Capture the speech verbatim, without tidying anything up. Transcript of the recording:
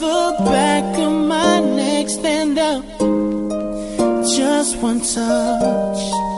the back of my neck stand up. Just one touch.